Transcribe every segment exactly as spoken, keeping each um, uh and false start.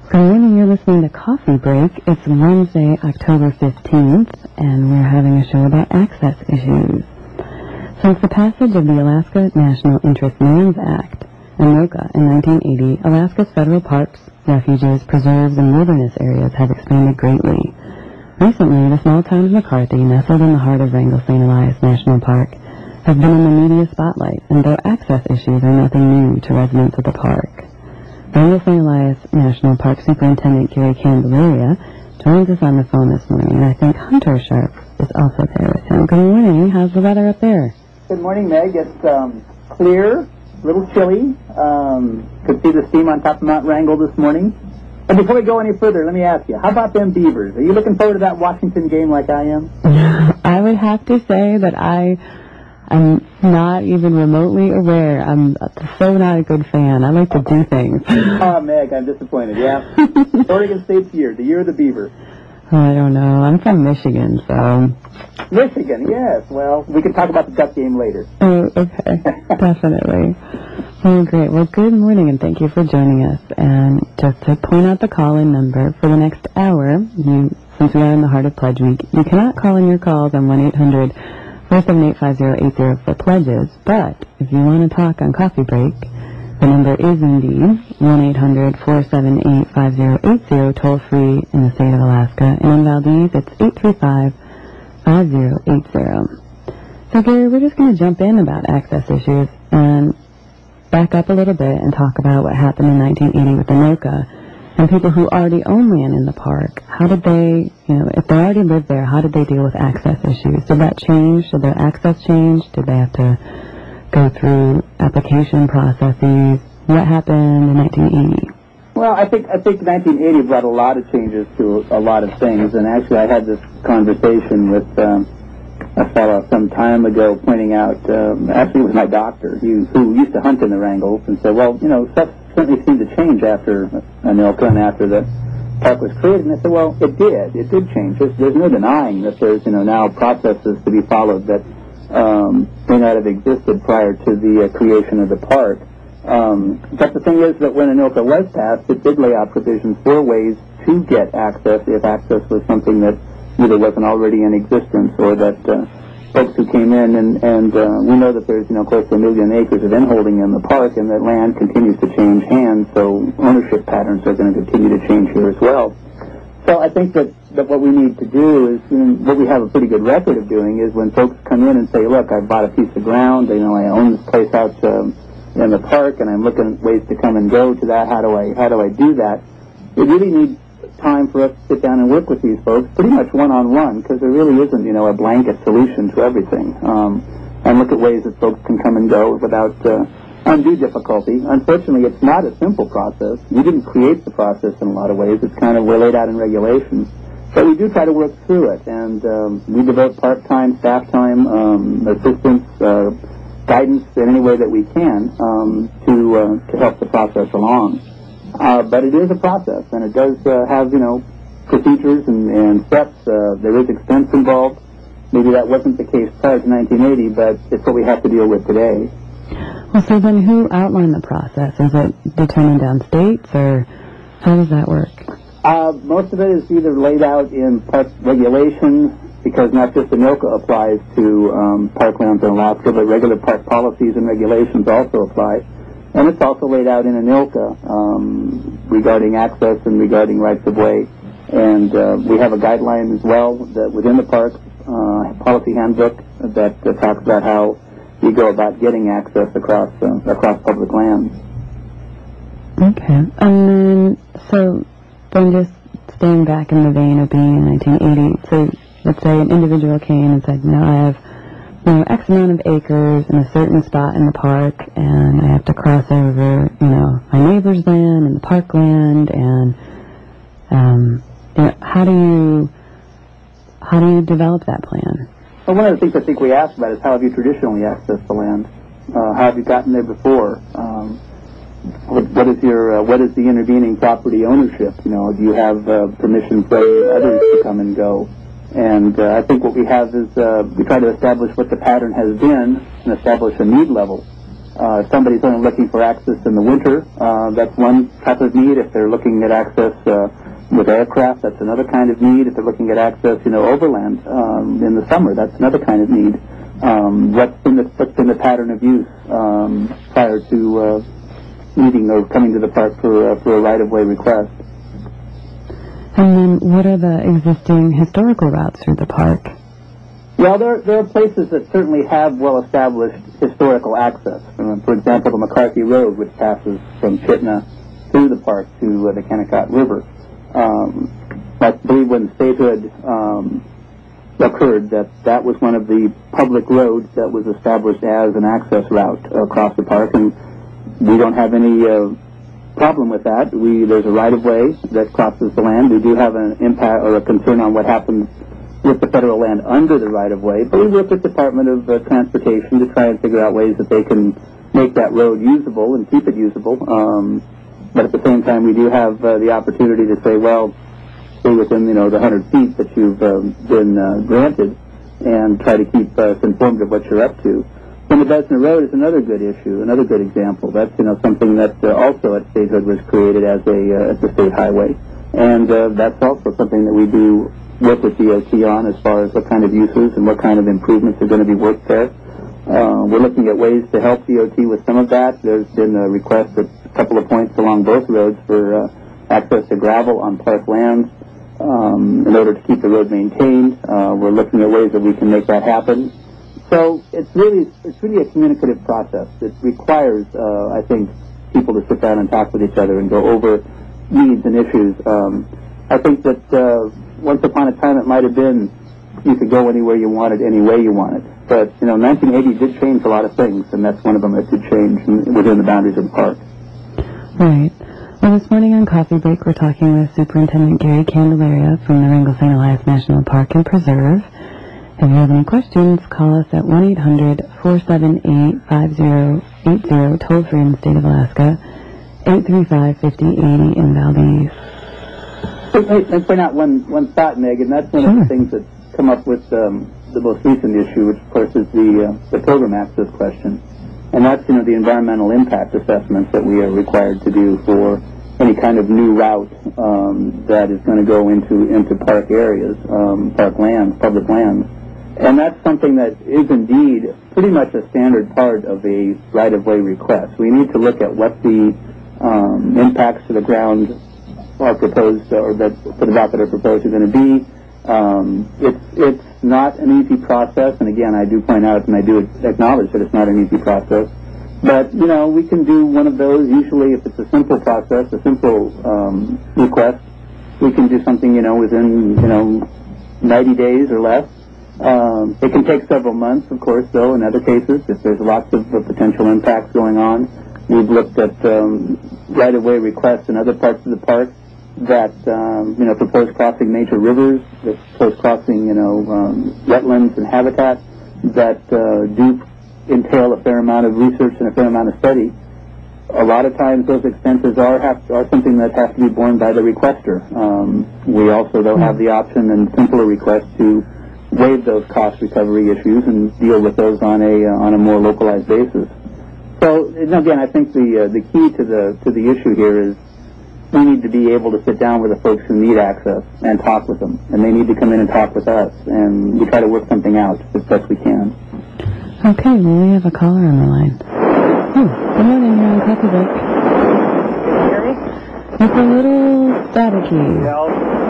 Good morning, you're listening to Coffee Break. It's Wednesday, October fifteenth, and we're having a show about access issues. Since the passage of the Alaska National Interest Lands Act, ANOCA, in nineteen eighty, Alaska's federal parks, refuges, preserves, and wilderness areas have expanded greatly. Recently, the small town of McCarthy, nestled in the heart of Wrangell Saint Elias National Park, has been in the media spotlight, and though access issues are nothing new to residents of the park. Wrangell Saint Elias National Park Superintendent Gary Candelaria joins us on the phone this morning, and I think Hunter Sharp is also there with him. Good morning. How's the weather up there? Good morning, Meg. It's um, clear, a little chilly. Um, could see the steam on top of Mount Wrangell this morning. And before we go any further, let me ask you, how about them Beavers? Are you looking forward to that Washington game like I am? I would have to say that I... I'm not even remotely aware. I'm so not a good fan. I like to do things. Oh, Meg, I'm disappointed, yeah. Oregon State's year, the year of the Beaver. Oh, I don't know. I'm from Michigan, so... Michigan, yes. Well, we can talk about the Duck game later. Oh, okay. Definitely. Oh, great. Well, good morning, and thank you for joining us. And just to point out the call-in number, for the next hour, you, since we are in the heart of Pledge Week, you cannot call in your calls on one eight hundred four seven eight five zero eight zero for pledges, but if you want to talk on Coffee Break, the number is indeed one eight hundred four seven eight five zero eight zero, toll-free in the state of Alaska, and in Valdez, it's eight three five five zero eight zero. So, Gary, we're just going to jump in about access issues and back up a little bit and talk about what happened in nineteen eighty with ANOCA. And people who already own land in the park, how did they, you know, if they already lived there, how did they deal with access issues? Did that change? Did their access change? Did they have to go through application processes? What happened in nineteen eighty? Well, I think I think nineteen eighty brought a lot of changes to a lot of things. And actually, I had this conversation with um, a fellow some time ago pointing out, um, actually it was my doctor, he, who used to hunt in the Wrangells, and said, well, you know, stuff certainly seemed to change after ANOCA and after the park was created. And I said, well, it did. It did change. There's, there's no denying that there's, you know, now processes to be followed that um, may not have existed prior to the uh, creation of the park. Um, but the thing is that when ANOCA was passed, it did lay out provisions for ways to get access if access was something that either wasn't already in existence or that uh, folks who came in, and, and uh, we know that there's, you know, close to a million acres of inholding in the park, and that land continues to change hands, so ownership patterns are going to continue to change here as well. So I think that, that what we need to do is, you know, what we have a pretty good record of doing is when folks come in and say, look, I bought a piece of ground, you know, I own this place out um, in the park, and I'm looking at ways to come and go to that, how do I, how do I do that? It really needs time for us to sit down and work with these folks pretty much one-on-one, because there really isn't, you know, a blanket solution to everything. Um, and look at ways that folks can come and go without uh, undue difficulty. Unfortunately, it's not a simple process. We didn't create the process in a lot of ways. It's kind of, we're laid out in regulations. But we do try to work through it, and um, we devote part-time, staff time, um, assistance, uh, guidance in any way that we can um, to, uh, to help the process along. Uh, but it is a process, and it does uh, have, you know, procedures and, and steps. Uh, there is expense involved. Maybe that wasn't the case prior to nineteen eighty, but it's what we have to deal with today. Well, so then who outlined the process? Is it determined down states, or how does that work? Uh, most of it is either laid out in park regulations, because not just ANOCA applies to um, parklands in Alaska, but regular park policies and regulations also apply. And it's also laid out in ANOCA um, regarding access and regarding rights of way. And uh, we have a guideline as well that within the park uh, policy handbook that uh, talks about how you go about getting access across uh, across public lands. Okay. And then, so then just staying back in the vein of being in nineteen eighty, so let's say an individual came and said, no, I have, you know, X amount of acres in a certain spot in the park, and I have to cross over, you know, my neighbor's land and the park land, and um, you know, how do you how do you develop that plan? Well, one of the things I think we asked about is how have you traditionally accessed the land? Uh, how have you gotten there before? Um, what, what is your uh, what is the intervening property ownership? You know, do you have uh, permission for others to come and go? And uh, I think what we have is uh, we try to establish what the pattern has been and establish a need level Uh, if somebody's only looking for access in the winter, uh, that's one type of need. If they're looking at access uh, with aircraft, that's another kind of need. If they're looking at access, you know, overland um, in the summer, that's another kind of need. Um, what's been the what's been the pattern of use um, prior to uh, meeting or coming to the park for uh, for a right-of-way request? And then, what are the existing historical routes through the park? Well, there there are places that certainly have well-established historical access. Um, for example, the McCarthy Road, which passes from Chitna through the park to uh, the Kennecott River. Um, I believe when statehood um, occurred, that that was one of the public roads that was established as an access route across the park, and we don't have any uh, problem with that. We there's a right-of-way that crosses the land. We do have an impact or a concern on what happens with the federal land under the right-of-way, but we work with the Department of uh, Transportation to try and figure out ways that they can make that road usable and keep it usable. Um, but at the same time, we do have uh, the opportunity to say, well, stay within, you know, the one hundred feet that you've um, been uh, granted, and try to keep us informed of what you're up to. And the Bessemer Road is another good issue, another good example. That's, you know, something that uh, also at statehood was created as a uh, as a state highway, and uh, that's also something that we do work with D O T on as far as what kind of uses and what kind of improvements are going to be worked there. Uh, we're looking at ways to help D O T with some of that. There's been a request at a couple of points along both roads for uh, access to gravel on park lands um, in order to keep the road maintained. Uh, we're looking at ways that we can make that happen. So it's really it's really a communicative process. It requires, uh, I think, people to sit down and talk with each other and go over needs and issues. Um, I think that uh, once upon a time it might have been you could go anywhere you wanted, any way you wanted. But, you know, nineteen eighty did change a lot of things, and that's one of them that did change within the boundaries of the park. Right. Well, this morning on Coffee Break, we're talking with Superintendent Gary Candelaria from the Wrangell Saint Elias National Park and Preserve. If you have any questions, call us at one eight hundred, four seven eight, five zero eight zero, toll free in the state of Alaska, eight three five, five zero eight zero in Valdez. Let me point out one, one thought, Meg, and that's one sure. of the things that's come up with um, the most recent issue, which, of course, is the, uh, the program access question. And that's, you know, the environmental impact assessments that we are required to do for any kind of new route um, that is going to go into, into park areas, um, park lands, public lands. And that's something that is indeed pretty much a standard part of a right-of-way request. We need to look at what the um, impacts to the ground are proposed, or that for the route that are proposed are going to be. Um, it's it's not an easy process, and again, I do point out and I do acknowledge that it's not an easy process. But you know, we can do one of those. Usually, if it's a simple process, a simple um, request, we can do something, you know, within you know ninety days or less. Um, it can take several months, of course, though. In other cases, if there's lots of uh, potential impacts going on, we've looked at um, right-of-way requests in other parts of the park that, um, you know, propose crossing major rivers, that propose crossing, you know, um, wetlands and habitat that uh, do entail a fair amount of research and a fair amount of study. A lot of times those expenses are have, are something that has to be borne by the requester. Um, we also, though, have the option in simpler requests to waive those cost recovery issues and deal with those on a uh, on a more localized basis. So, and again, I think the uh, the key to the to the issue here is we need to be able to sit down with the folks who need access and talk with them, and they need to come in and talk with us, and we try to work something out as best we can. Okay, well, we have a caller on the line. Oh, good morning, you're on Coffee Break. Can you hear me? It's a little staticky. Yeah.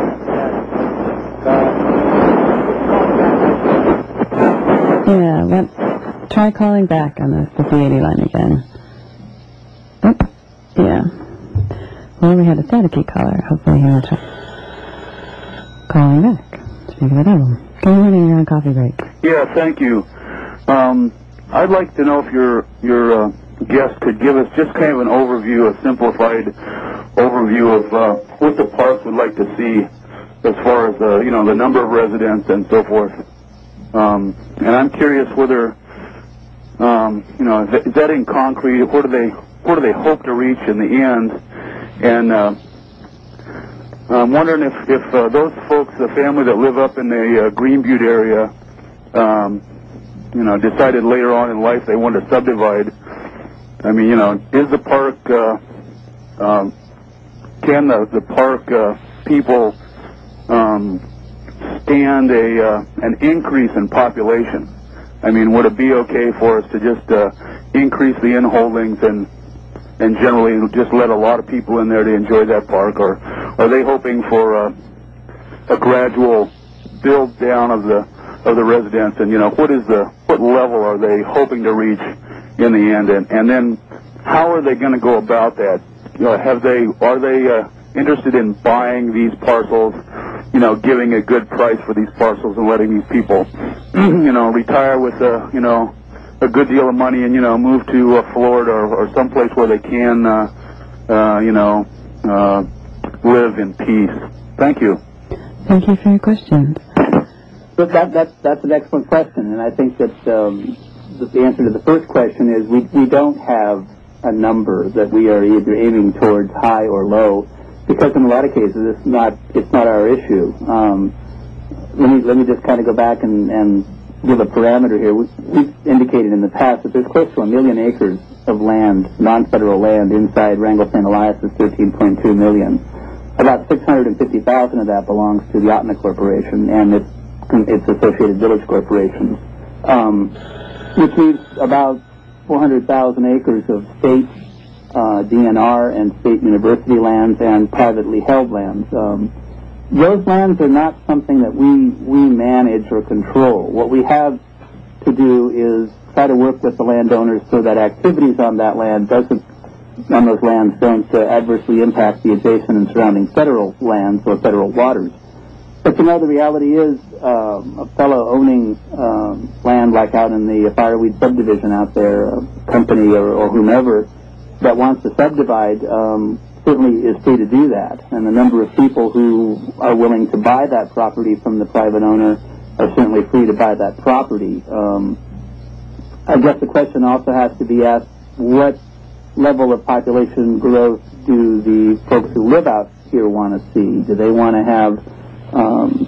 Uh, Yeah, what, try calling back on the fifty eighty line again. Oh, yeah. Well, we had a staticky caller. Hopefully he will try calling back. Speak of the devil. Good morning, you're on Coffee Break. Yeah, thank you. Um, I'd like to know if your your uh, guest could give us just kind of an overview, a simplified overview of uh, what the park would like to see as far as, uh, you know, the number of residents and so forth. Um, and I'm curious whether, um, you know, is that, is that in concrete? Where do they where do they hope to reach in the end? And uh, I'm wondering if, if uh, those folks, the family that live up in the uh, Green Butte area, um, you know, decided later on in life they wanted to subdivide, I mean, you know, is the park, uh, um, can the, the park uh, people um, stand a uh, an increase in population? I mean, would it be okay for us to just uh, increase the in-holdings and and generally just let a lot of people in there to enjoy that park, or are they hoping for uh, a gradual build down of the of the residents? And you know, what is the what level are they hoping to reach in the end? And and then how are they going to go about that? You know, have they are they uh, interested in buying these parcels? You know, giving a good price for these parcels and letting these people, you know, retire with a, you know, a good deal of money and, you know, move to uh, Florida or, or someplace where they can, uh, uh, you know, uh, live in peace. Thank you. Thank you for your question. But that, that, that's an excellent question, and I think that um, the answer to the first question is we, we don't have a number that we are either aiming towards high or low, because in a lot of cases it's not it's not our issue. Um, let me let me just kind of go back and, and give a parameter here. We, we've indicated in the past that there's close to a million acres of land, non-federal land, inside Wrangell Saint Elias is thirteen point two million. About six hundred fifty thousand of that belongs to the Otna Corporation and its its associated village corporations, um, which leaves about four hundred thousand acres of state Uh, D N R and state university lands and privately held lands. Um, those lands are not something that we we manage or control. What we have to do is try to work with the landowners so that activities on that land doesn't on those lands don't uh, adversely impact the adjacent and surrounding federal lands or federal waters. But you know, the reality is um, a fellow owning um, land like out in the Fireweed subdivision out there, a company or, or whomever that wants to subdivide um, certainly is free to do that. And the number of people who are willing to buy that property from the private owner are certainly free to buy that property. Um, I guess the question also has to be asked, what level of population growth do the folks who live out here want to see? Do they want to have um,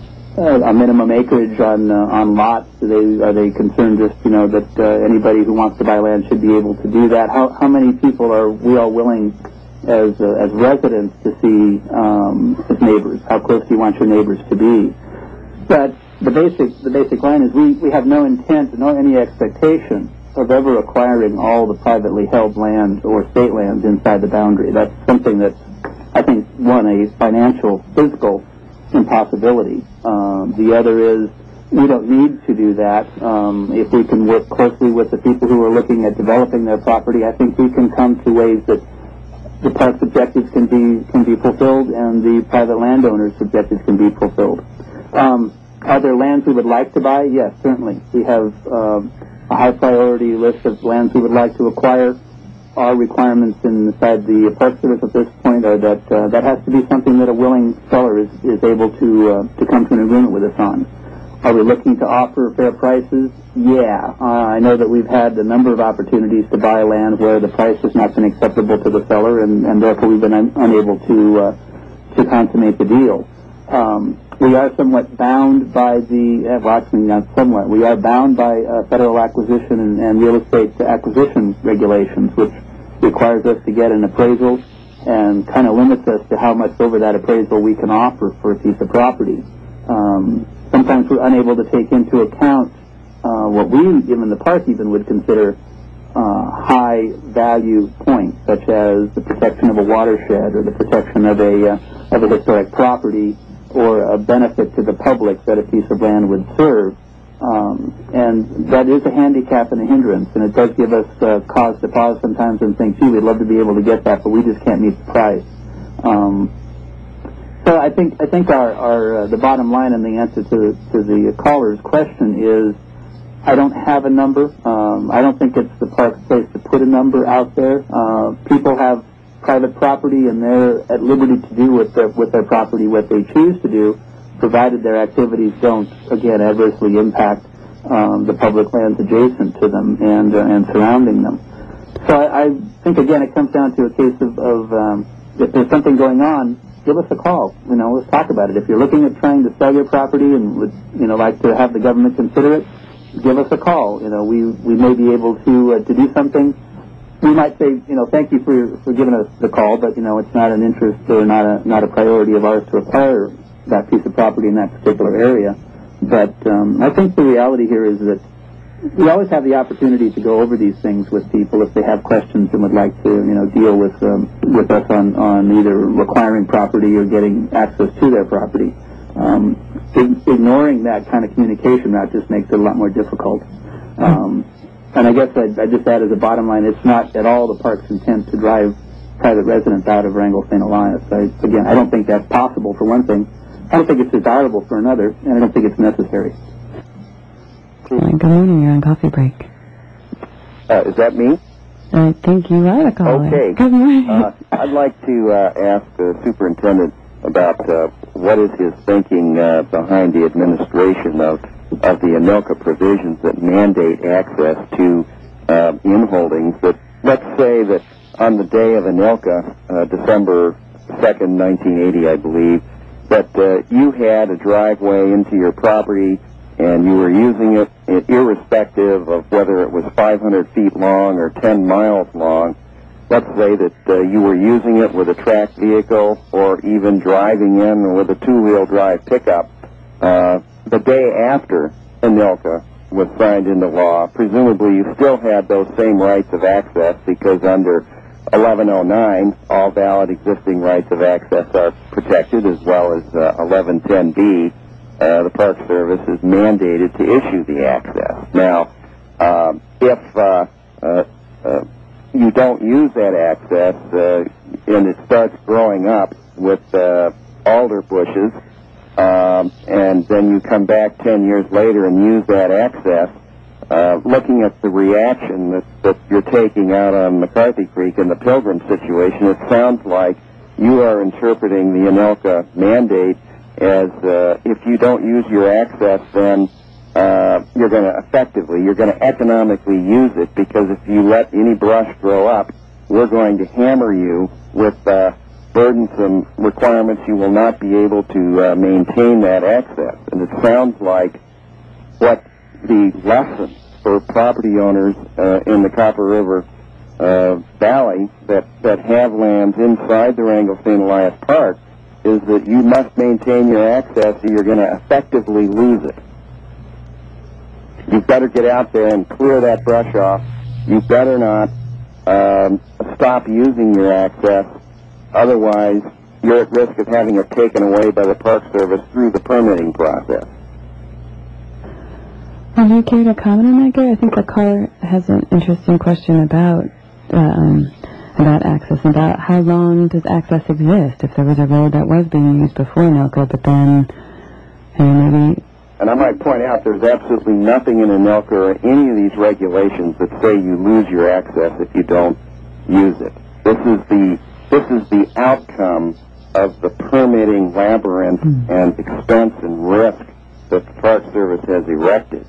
a minimum acreage on uh, on lots? Do they are they concerned just you know that uh, anybody who wants to buy land should be able to do that? How how many people are we all willing as uh, as residents to see um, as neighbors? How close do you want your neighbors to be? But the basic the basic line is we we have no intent nor any expectation of ever acquiring all the privately held land or state lands inside the boundary. That's something that's, I think, one, a financial, physical impossibility. Um, the other is we don't need to do that. Um, if we can work closely with the people who are looking at developing their property, I think we can come to ways that the park's objectives can be can be fulfilled and the private landowners' objectives can be fulfilled. Um, are there lands we would like to buy? Yes, certainly. We have uh, a high priority list of lands we would like to acquire. Our requirements inside the Park Service at this point are that uh, that has to be something that a willing seller is, is able to uh, to come to an agreement with us on. Are we looking to offer fair prices? Yeah. Uh, I know that we've had a number of opportunities to buy land where the price has not been acceptable to the seller, and, and therefore we've been un- unable to uh, to consummate the deal. Um, we are somewhat bound by the, uh, well, actually not somewhat, we are bound by uh, federal acquisition and, and real estate acquisition regulations, which requires us to get an appraisal and kind of limits us to how much over that appraisal we can offer for a piece of property. Um, sometimes we're unable to take into account uh, what we, even the park even, would consider uh, high value points, such as the protection of a watershed or the protection of a, uh, of a historic property, or a benefit to the public that a piece of land would serve. Um, and that is a handicap and a hindrance, and it does give us uh, cause to pause sometimes and think, gee, we'd love to be able to get that, but we just can't meet the price. Um, so I think I think our, our uh, the bottom line and the answer to, to the caller's question is, I don't have a number. Um, I don't think it's the park's place to put a number out there. Uh, people have private property, and they're at liberty to do with their with their property what they choose to do, provided their activities don't, again, adversely impact um, the public lands adjacent to them and uh, and surrounding them. So I, I think, again, it comes down to a case of, of um, if there's something going on, give us a call. You know, let's talk about it. If you're looking at trying to sell your property and would, you know, like to have the government consider it, give us a call. You know, we we may be able to uh, to do something we might say, you know, thank you for for giving us the call, but you know, it's not an interest or not a not a priority of ours to acquire that piece of property in that particular area. But um, I think the reality here is that we always have the opportunity to go over these things with people if they have questions and would like to, you know, deal with um, with us on on either acquiring property or getting access to their property. Um, ignoring that kind of communication route just makes it a lot more difficult. Um, And I guess I'd, I'd just add as a bottom line, it's not at all the park's intent to drive private residents out of Wrangell Saint Elias. I, again, I don't think that's possible, for one thing. I don't think it's desirable for another, and I don't think it's necessary. Good morning, you're on coffee break. Uh, is that me? I think you are a caller. Okay. Good morning. Uh, I'd like to uh, ask the superintendent about uh, what is his thinking uh, behind the administration of of the ANILCA provisions that mandate access to uh, in-holdings. That, let's say that on the day of ANILCA, uh, December second, nineteen eighty, I believe, that uh, you had a driveway into your property and you were using it, it irrespective of whether it was five hundred feet long or ten miles long. Let's say that uh, you were using it with a tracked vehicle or even driving in with a two-wheel drive pickup. Uh, the day after ANILCA was signed into law, presumably you still had those same rights of access, because under eleven oh nine, all valid existing rights of access are protected, as well as uh, eleven ten B, uh, the Park Service is mandated to issue the access. Now, um, if uh, uh, uh, you don't use that access uh, and it starts growing up with uh, alder bushes, Um, and then you come back ten years later and use that access, uh, looking at the reaction that, that you're taking out on McCarthy Creek in the Pilgrim situation, it sounds like you are interpreting the ANILCA mandate as uh, if you don't use your access, then uh, you're going to effectively, you're going to economically use it, because if you let any brush grow up, we're going to hammer you with uh, burdensome requirements. You will not be able to uh, maintain that access. And it sounds like what the lesson for property owners uh, in the Copper River uh, Valley that, that have lands inside the Wrangell Saint Elias Park is that you must maintain your access or you're going to effectively lose it. You better get out there and clear that brush off. You better not um, stop using your access. Otherwise, you're at risk of having it taken away by the Park Service through the permitting process. Would you care to comment on that, Gary? I think the caller has an interesting question about um, about access, about how long does access exist if there was a road that was being used before ANILCA, but then, you know, maybe... And I might point out there's absolutely nothing in ANILCA or any of these regulations that say you lose your access if you don't use it. This is the This is the outcome of the permitting labyrinth mm. and expense and risk that the Park Service has erected.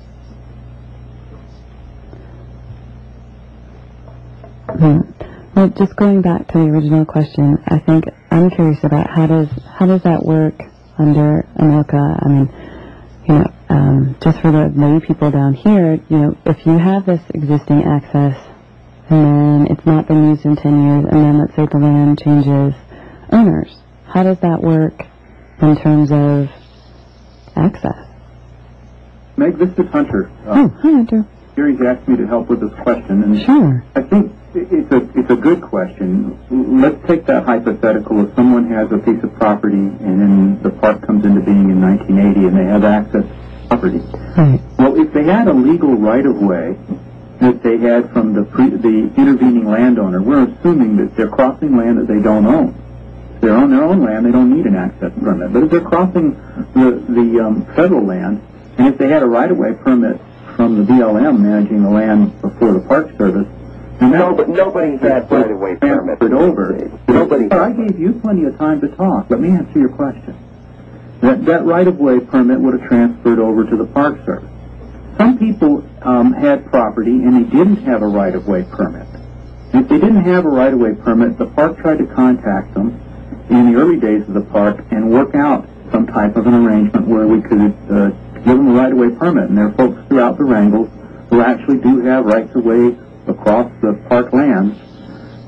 Mm. Well, just going back to the original question, I think I'm curious about how does how does that work under ANILCA? I mean, you know, um, just for the lay people down here, you know, if you have this existing access and then it's not been used in ten years, and then let's say the land changes owners, how does that work in terms of access? Meg, this is Hunter. Uh, oh, hi, Hunter. Gary's asked me to help with this question, and sure. I think it's a it's a good question. Let's take that hypothetical. If someone has a piece of property and then the park comes into being in nineteen eighty and they have access to property. Right. Well, if they had a legal right-of-way that they had from the pre, the intervening landowner, we're assuming that they're crossing land that they don't own. If they're on their own land, they don't need an access permit. But if they're crossing the, the um, federal land, and if they had a right-of-way permit from the B L M managing the land before the Park Service, and no, but nobody had right-of-way permits. Over. Nobody. But I gave you plenty of time to talk. Let me answer your question. That that right-of-way permit would have transferred over to the Park Service. Some people um, had property and they didn't have a right-of-way permit. If they didn't have a right-of-way permit, the park tried to contact them in the early days of the park and work out some type of an arrangement where we could uh, give them a right-of-way permit. And there are folks throughout the Wrangells who actually do have rights-of-way across the park lands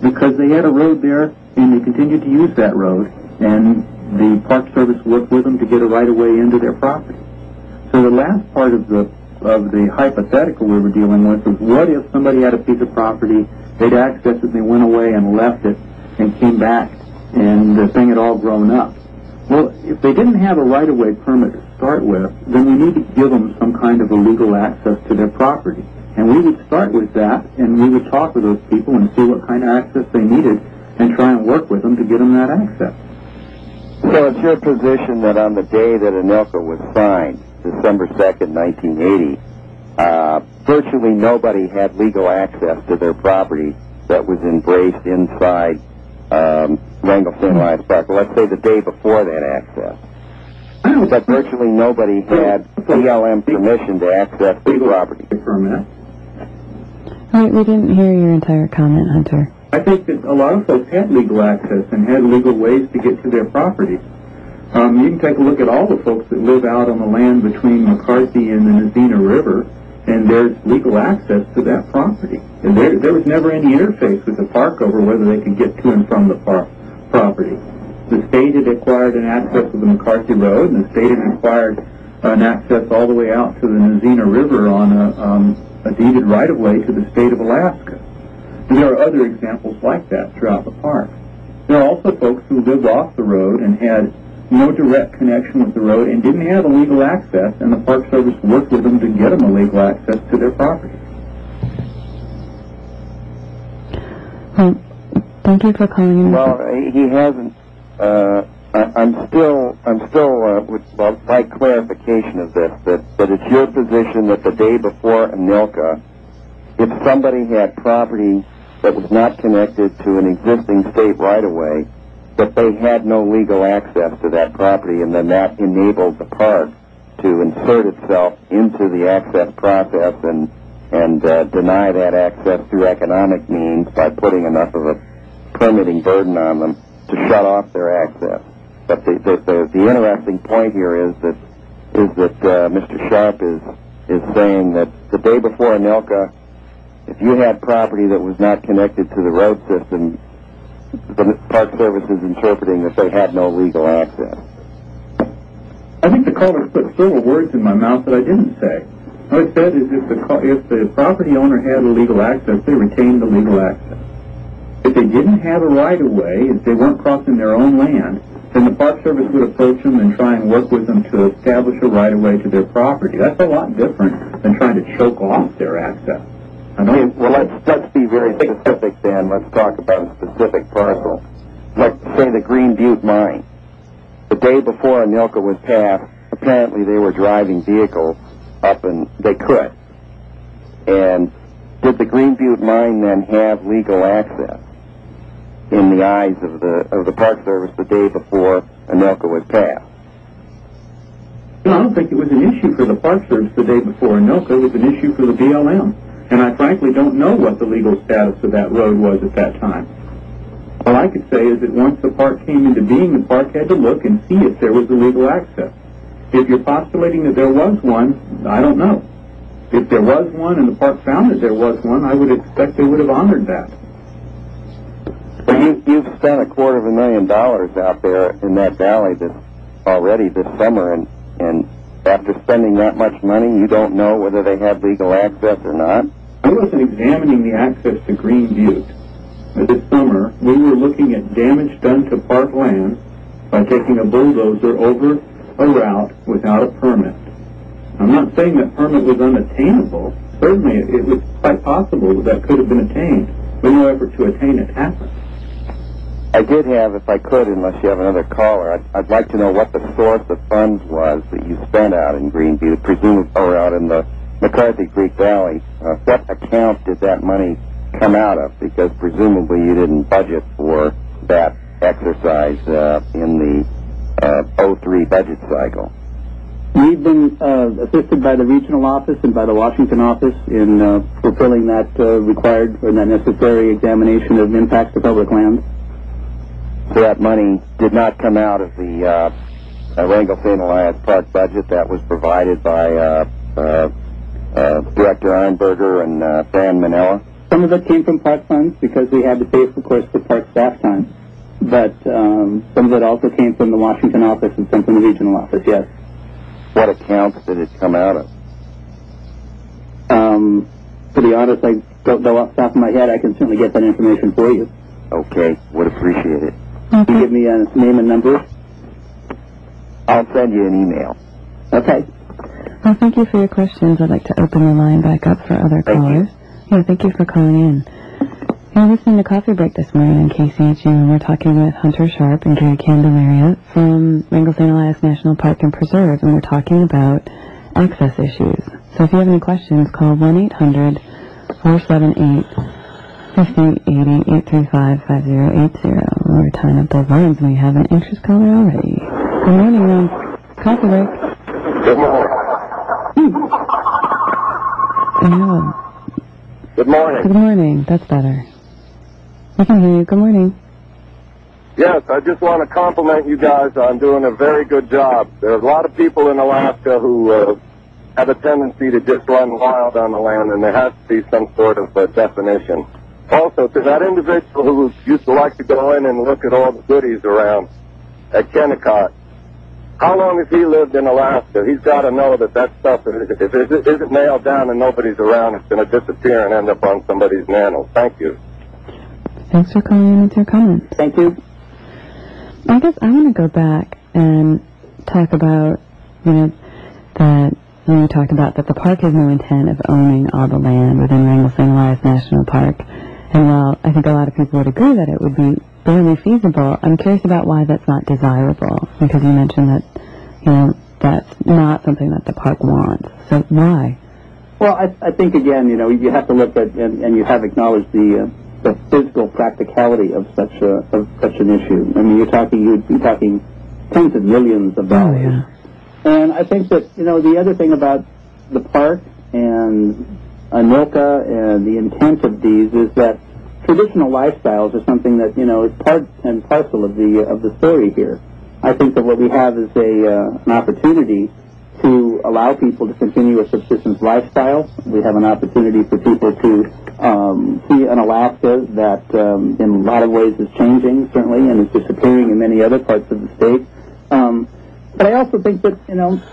because they had a road there and they continued to use that road, and the Park Service worked with them to get a right-of-way into their property. So the last part of the of the hypothetical we were dealing with was, what if somebody had a piece of property, they'd accessed it, and they went away and left it and came back, and the thing had all grown up. Well, if they didn't have a right-of-way permit to start with, then we need to give them some kind of a legal access to their property. And we would start with that, and we would talk with those people and see what kind of access they needed and try and work with them to get them that access. So it's your position that on the day that ANILCA was signed, December second, nineteen eighty, uh, virtually nobody had legal access to their property that was embraced inside um, Wrangell Saint Elias Park. Well, let's say the day before that access. But virtually nobody had B L M permission to access the property. Permit. All right, we didn't hear your entire comment, Hunter. I think that a lot of folks had legal access and had legal ways to get to their property. Um, you can take a look at all the folks that live out on the land between McCarthy and the Nazina River, and there's legal access to that property. And there, there was never any interface with the park over whether they could get to and from the park property. The state had acquired an access to the McCarthy Road, and the state had acquired an access all the way out to the Nazina River on a, um, a deeded right-of-way to the state of Alaska. And there are other examples like that throughout the park. There are also folks who lived off the road and had no direct connection with the road and didn't have a legal access, and the Park Service worked with them to get them a legal access to their property. Well, thank you for calling in. Well, he hasn't. Uh, I, I'm still. I'm still uh, would well, like clarification of this. That that it's your position that the day before ANILCA, if somebody had property that was not connected to an existing state right-of-way, that they had no legal access to that property, and then that enabled the park to insert itself into the access process and and uh, deny that access through economic means by putting enough of a permitting burden on them to shut off their access. But the the, the, the interesting point here is that is that uh, Mister Sharp is is saying that the day before ANILCA, if you had property that was not connected to the road system, the Park Service is interpreting that they had no legal access. I think the caller put several words in my mouth that I didn't say. What I said is if the, if the property owner had a legal access, they retained the legal access. If they didn't have a right-of-way, if they weren't crossing their own land, then the Park Service would approach them and try and work with them to establish a right-of-way to their property. That's a lot different than trying to choke off their access. I know. Well, let's let's be very specific then. Let's talk about a specific parcel. Like, say, the Green Butte mine. The day before ANILCA was passed, apparently they were driving vehicles up, and they could. And did the Green Butte mine then have legal access in the eyes of the of the Park Service the day before ANILCA was passed? No, I don't think it was an issue for the Park Service the day before ANILCA. It was an issue for the B L M. And I frankly don't know what the legal status of that road was at that time. All I could say is that once the park came into being, the park had to look and see if there was a legal access. If you're postulating that there was one, I don't know. If there was one and the park found that there was one, I would expect they would have honored that. Well, you, you've spent a quarter of a million dollars out there in that valley this, already this summer, and, and after spending that much money, you don't know whether they had legal access or not? I wasn't examining the access to Green Butte. This summer, we were looking at damage done to park land by taking a bulldozer over a route without a permit. I'm not saying that permit was unattainable. Certainly, it, it was quite possible that that could have been attained, but no effort to attain it happened. I did have, if I could, unless you have another caller, I'd, I'd like to know what the source of funds was that you spent out in Green Butte, presumably, or out in the McCarthy Creek Valley. Uh, what account did that money come out of? Because presumably you didn't budget for that exercise uh, in the uh, oh three budget cycle. We've been uh, assisted by the regional office and by the Washington office in uh, fulfilling that uh, required or that necessary examination of impacts to public lands. So that money did not come out of the uh, uh, Wrangell Saint Elias Park budget. That was provided by uh, uh, uh, Director Arnberger and uh, Fran Manella. some of it came from park funds because we had to pay, of course, for park staff time. But um, some of it also came from the Washington office and some from the regional office, yes. What accounts did it come out of? Um, to be honest, I don't know off the top of my head. I can certainly get that information for you. Okay, would appreciate it. Can you give me a name and number? I'll send you an email. Okay. Well, thank you for your questions. I'd like to open the line back up for other Thank callers. You. Yeah, thank you for calling in. You're listening to Coffee Break this morning on K C H U, and we're talking with Hunter Sharp and Gary Candelaria from Wrangell Saint Elias National Park and Preserve, and we're talking about access issues. So if you have any questions, call one eight hundred four seven eight five zero eight zero, eight three five, five zero eight zero. We're tying up those lines, and we have an anxious caller already. Good morning, you're on Coffee Break. Good morning. Hello. Good morning. Good morning. That's better. We can hear you. Good morning. Yes, I just want to compliment you guys on doing a very good job. There are a lot of people in Alaska who uh, have a tendency to just run wild on the land, and there has to be some sort of uh, definition. Also, to that individual who used to like to go in and look at all the goodies around at Kennecott, how long has he lived in Alaska? He's got to know that that stuff, if it isn't nailed down and nobody's around, it's going to disappear and end up on somebody's mantle. Thank you. Thanks for calling in with your comments. Thank you. I guess I want to go back and talk about, you know, that you, know, you talked about that the park has no intent of owning all the land within Wrangell Saint Elias National Park. And while I think a lot of people would agree that it would be barely feasible, I'm curious about why that's not desirable, because you mentioned that, you know, that's not something that the park wants. So why? Well, I, I think, again, you know, you have to look at, and, and you have acknowledged the, uh, the physical practicality of such a, of such an issue. I mean, you're talking, you'd be talking tens of millions of dollars. Oh, yeah. And I think that, you know, the other thing about the park and ANILCA and the intent of these is that traditional lifestyles are something that, you know, is part and parcel of the of the story here. I think that what we have is a uh, an opportunity to allow people to continue a subsistence lifestyle. We have an opportunity for people to um, see an Alaska that um, in a lot of ways is changing, certainly, and is disappearing in many other parts of the state. Um, but I also think that, you know,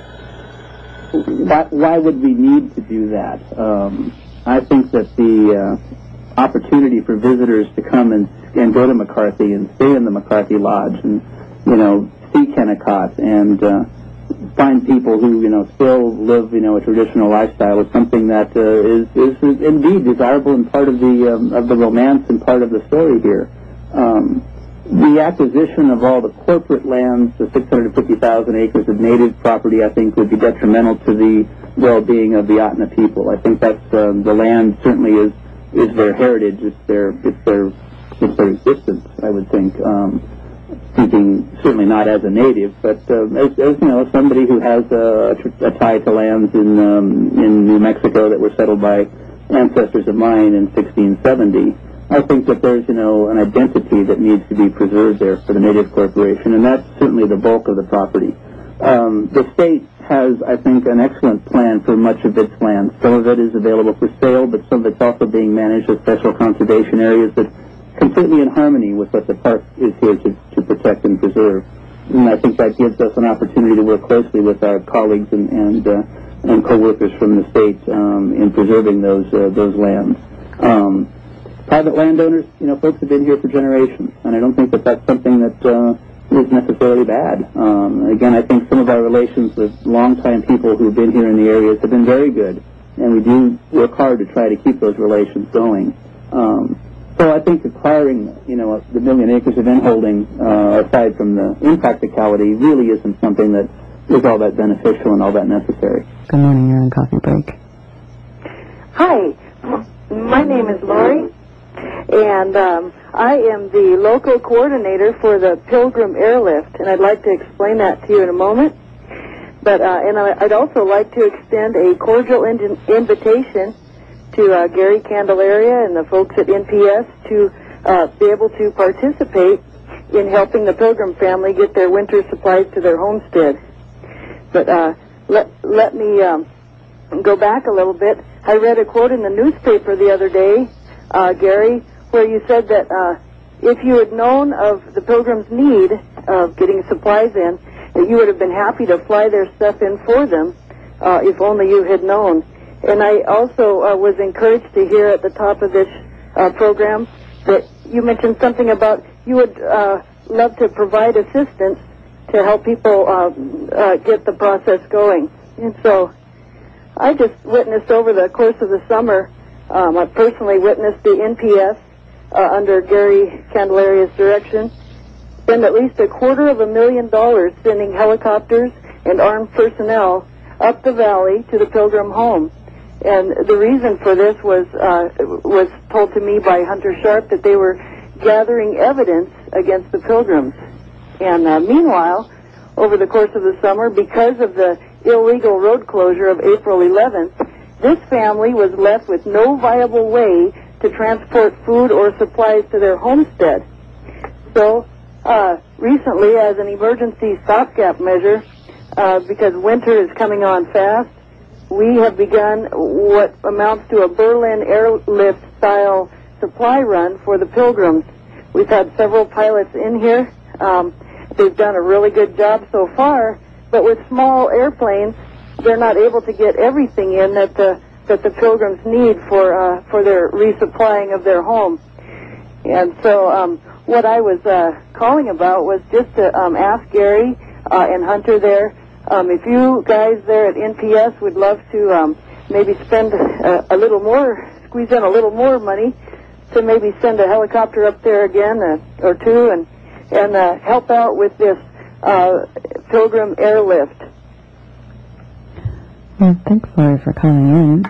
why, why would we need to do that? Um, I think that the uh, opportunity for visitors to come and, and go to McCarthy and stay in the McCarthy Lodge and, you know, see Kennecott and uh, find people who, you know, still live, you know, a traditional lifestyle is something that uh, is, is indeed desirable and part of the um, of the romance and part of the story here. Um, the acquisition of all the corporate lands, the six hundred fifty thousand acres of native property, I think would be detrimental to the well-being of the Ahtna people. I think that's um, the land certainly is is their heritage, it's their it's their it's their existence. I would think. Um, Speaking certainly not as a native, but uh, as, as you know, somebody who has a, a tie to lands in um, in New Mexico that were settled by ancestors of mine in sixteen seventy, I think that there's, you know, an identity that needs to be preserved there for the Native Corporation, and that's certainly the bulk of the property. Um, the state has, I think, an excellent plan for much of its land. Some of it is available for sale, but some of it's also being managed as special conservation areas that completely in harmony with what the park is here to, to protect and preserve. And I think that gives us an opportunity to work closely with our colleagues and and, uh, and co-workers from the state um, in preserving those uh, those lands. Um, private landowners, you know, folks have been here for generations, and I don't think that that's something that uh, is necessarily bad. Um, again, I think some of our relations with longtime people who've been here in the areas have been very good, and we do work hard to try to keep those relations going. Um, So I think acquiring, you know, the million acres of inholding, uh, aside from the impracticality, really isn't something that is all that beneficial and all that necessary. Good morning, you're on Coffee Break. Hi, my name is Lori, and um, I am the local coordinator for the Pilgrim Airlift, and I'd like to explain that to you in a moment. But uh, and I'd also like to extend a cordial in- invitation to uh, Gary Candelaria and the folks at N P S to uh, be able to participate in helping the Pilgrim family get their winter supplies to their homestead. But uh, let, let me um, go back a little bit. I read a quote in the newspaper the other day uh, Gary, where you said that uh, if you had known of the Pilgrims' need of getting supplies in, that you would have been happy to fly their stuff in for them, uh, if only you had known. And I also uh, was encouraged to hear at the top of this uh, program that you mentioned something about you would uh, love to provide assistance to help people uh, uh, get the process going. And so I just witnessed over the course of the summer, um, I personally witnessed the N P S uh, under Gary Candelaria's direction spend at least a quarter of a million dollars sending helicopters and armed personnel up the valley to the Pilgrim home. And the reason for this was uh, was told to me by Hunter Sharp that they were gathering evidence against the Pilgrims. And uh, meanwhile, over the course of the summer, because of the illegal road closure of April eleventh, this family was left with no viable way to transport food or supplies to their homestead. So uh, recently, as an emergency stopgap measure, uh, because winter is coming on fast, we have begun what amounts to a Berlin airlift-style supply run for the Pilgrims. We've had several pilots in here. Um, they've done a really good job so far, but with small airplanes, they're not able to get everything in that the that the Pilgrims need for uh, for their resupplying of their home. And so um, what I was uh, calling about was just to um, ask Gary uh, and Hunter there, um, if you guys there at N P S would love to um, maybe spend a, a little more, squeeze in a little more money to maybe send a helicopter up there again uh, or two and, and uh, help out with this uh, Pilgrim airlift. Well, thanks, Lori, for calling in.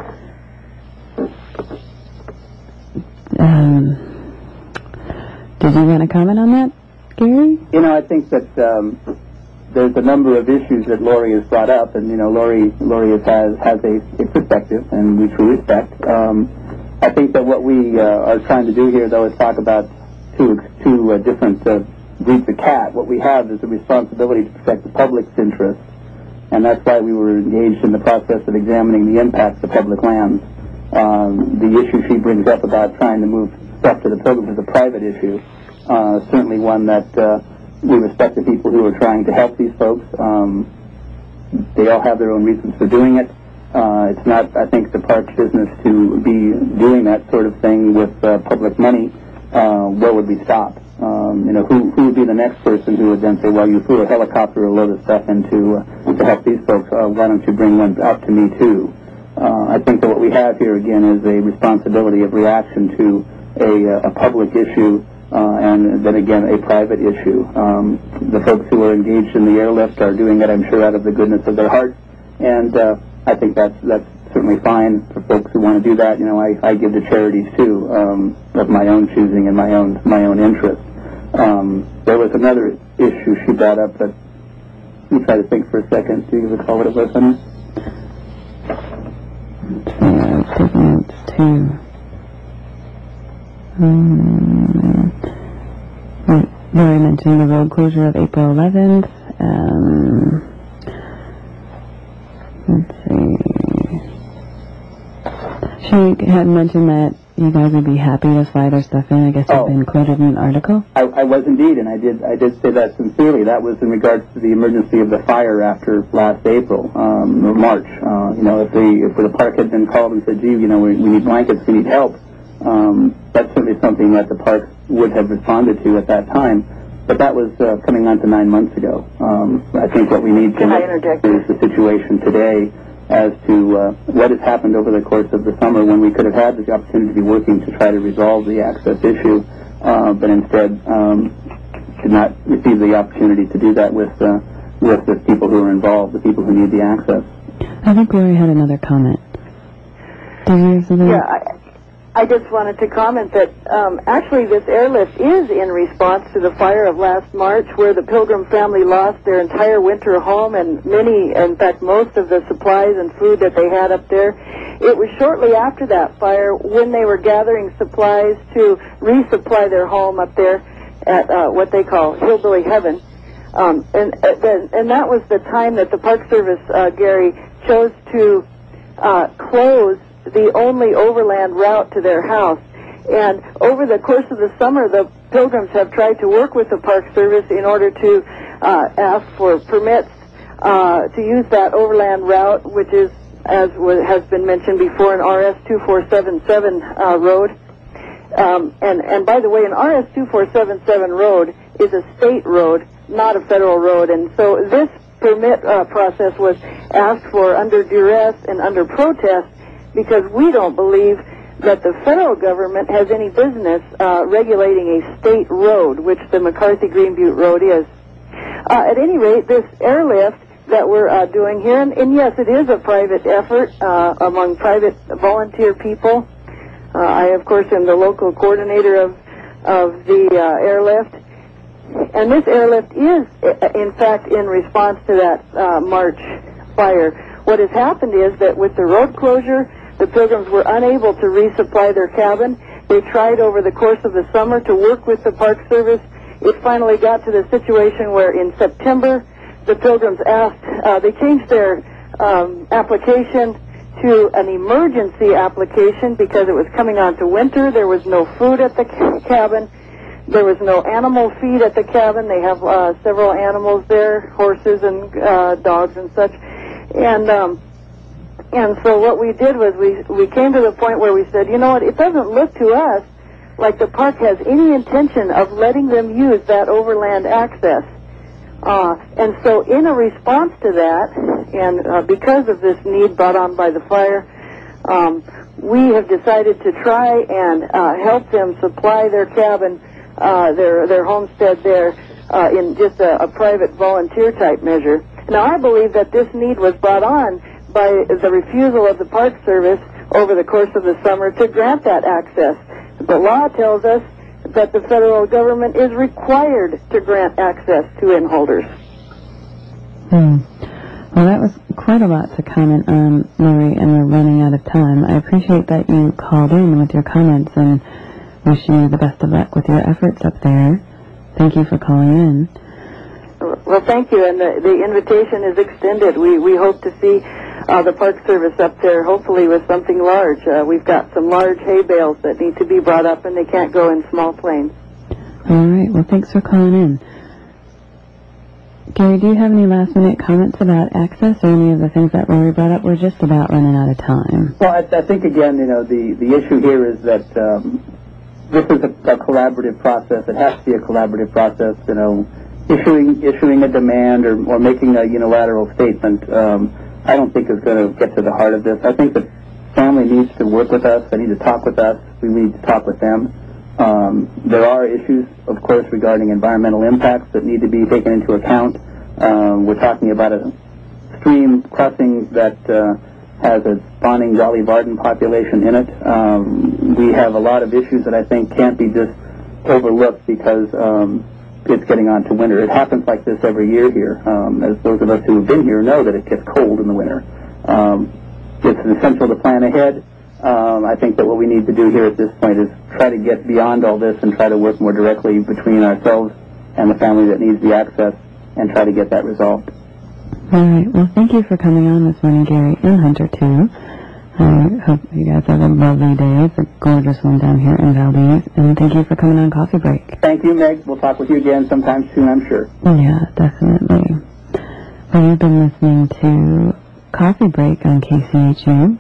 Um, did you want to comment on that, Gary? You know, I think that um, there's a number of issues that Lori has brought up, and, you know, Lori, Lori has, has a, a perspective, and we truly respect. Um, I think that what we uh, are trying to do here, though, is talk about two, two uh, different uh, breeds of cat. What we have is a responsibility to protect the public's interests, and that's why we were engaged in the process of examining the impacts of public lands. Um, the issue she brings up about trying to move stuff to the Pilgrims is a private issue, uh, certainly one that uh, we respect the people who are trying to help these folks. Um, they all have their own reasons for doing it. Uh, it's not, I think, the park's business to be doing that sort of thing with uh, public money. Uh, where would we stop? Um, you know, who, who would be the next person who would then say, well, you flew a helicopter or a load of stuff into uh, to help these folks. Uh, why don't you bring one up to me, too? Uh, I think that what we have here, again, is a responsibility of reaction to a, a public issue uh, and then, again, a private issue. Um, the folks who are engaged in the airlift are doing it, I'm sure, out of the goodness of their hearts. And uh, I think that's, that's certainly fine for folks who want to do that. You know, I, I give to charities, too, um, of my own choosing and my own, my own interest. Um, there was another issue she brought up that let me try to think for a second. Do you recall what it was, honey? Yeah, I took notes too. Um, Lori mentioned the road closure of April eleventh. Um, let's see. She had mentioned that you guys would be happy to fly their stuff in. I guess Oh. it's been quoted in an article. I, I was indeed, and I did I did say that sincerely. That was in regards to the emergency of the fire after last April, um, or March. Uh, you know, if the if the park had been called and said, gee, you know, we, we need blankets, we need help, um, that's certainly something that the park would have responded to at that time. But that was uh, coming on to nine months ago. Um, I think what we need to Can I interject? is the situation today as to uh, what has happened over the course of the summer when we could have had the opportunity to be working to try to resolve the access issue, uh, but instead um, did not receive the opportunity to do that with uh, with the people who are involved, the people who need the access. I think Lori had another comment. Did you have something? Yeah, I, I just wanted to comment that um, actually this airlift is in response to the fire of last March, where the Pilgrim family lost their entire winter home and many, in fact most of the supplies and food that they had up there. It was shortly after that fire when they were gathering supplies to resupply their home up there at uh, what they call Hillbilly Heaven. Um, and, uh, and that was the time that the Park Service, uh, Gary, chose to uh, close the only overland route to their house. And over the course of the summer, the Pilgrims have tried to work with the Park Service in order to uh, ask for permits uh, to use that overland route, which is, as w- has been mentioned before, an R S two four seven seven uh, road. Um, and, and by the way, an R S two four seven seven road is a state road, not a federal road. And so this permit uh, process was asked for under duress and under protest because we don't believe that the federal government has any business uh, regulating a state road, which the McCarthy-Green Butte Road is. Uh, at any rate, this airlift that we're uh, doing here, and, and yes, it is a private effort uh, among private volunteer people. Uh, I, of course, am the local coordinator of, of the uh, airlift. And this airlift is, in fact, in response to that uh, March fire. What has happened is that with the road closure, the Pilgrims were unable to resupply their cabin. They tried over the course of the summer to work with the Park Service. It finally got to the situation where in September, the Pilgrims asked, uh, they changed their um, application to an emergency application because it was coming on to winter. There was no food at the ca- cabin. There was no animal feed at the cabin. They have uh, several animals there, horses and uh, dogs and such. And um, and so what we did was we we came to the point where we said, you know what, it doesn't look to us like the park has any intention of letting them use that overland access. Uh, and so in a response to that, and uh, because of this need brought on by the fire, um, we have decided to try and uh, help them supply their cabin, uh, their their homestead there, uh, in just a, a private volunteer type measure. Now, I believe that this need was brought on by the refusal of the Park Service over the course of the summer to grant that access. The law tells us that the federal government is required to grant access to inholders. Hmm. Well, that was quite a lot to comment on, Lori, and we're running out of time. I appreciate that you called in with your comments and wish you the best of luck with your efforts up there. Thank you for calling in. Well, thank you, and the, the invitation is extended. We we hope to see uh, the Park Service up there, hopefully with something large. Uh, we've got some large hay bales that need to be brought up, and they can't go in small planes. All right. Well, thanks for calling in. Gary, do you have any last-minute comments about access or any of the things that Lori brought up? We're just about running out of time. Well, I, I think, again, you know, the, the issue here is that um, this is a, a collaborative process. It has to be a collaborative process, you know. Issuing issuing a demand or, or making a unilateral statement, um, I don't think is going to get to the heart of this. I think the family needs to work with us. They need to talk with us. We need to talk with them. Um, there are issues, of course, regarding environmental impacts that need to be taken into account. Um, we're talking about a stream crossing that uh, has a spawning Dolly Varden population in it. Um, we have a lot of issues that I think can't be just overlooked because um, it's getting on to winter. It happens like this every year here. Um, as those of us who have been here know that it gets cold in the winter. Um, it's essential to plan ahead. Um, I think that what we need to do here at this point is try to get beyond all this and try to work more directly between ourselves and the family that needs the access and try to get that resolved. All right. Well, thank you for coming on this morning, Gary, and Hunter, too. I hope you guys have a lovely day. It's a gorgeous one down here in Valdez. And thank you for coming on Coffee Break. Thank you, Meg. We'll talk with you again sometime soon, I'm sure. Yeah, definitely. Well, you've been listening to Coffee Break on K C H U.